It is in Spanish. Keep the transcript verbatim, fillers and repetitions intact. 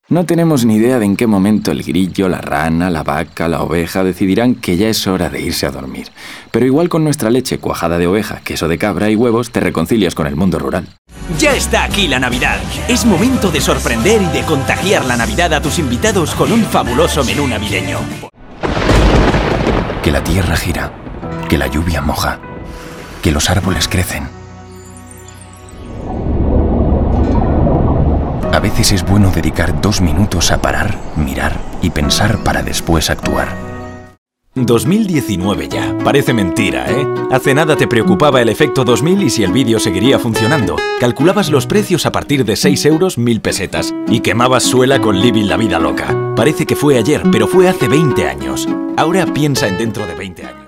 No tenemos ni idea de en qué momento el grillo, la rana, la vaca, la oveja decidirán que ya es hora de irse a dormir. Pero igual con nuestra leche cuajada de oveja, queso de cabra y huevos te reconcilias con el mundo rural. Ya está aquí la Navidad. Es momento de sorprender y de contagiar la Navidad a tus invitados con un fabuloso menú navideño. Que la tierra gira, que la lluvia moja, que los árboles crecen. A veces es bueno dedicar dos minutos a parar, mirar y pensar para después actuar. dos mil diecinueve ya. Parece mentira, ¿eh? Hace nada te preocupaba el efecto dos mil y si el vídeo seguiría funcionando. Calculabas los precios a partir de seis euros, mil pesetas. Y quemabas suela con Living la vida loca. Parece que fue ayer, pero fue hace veinte años. Ahora piensa en dentro de veinte años.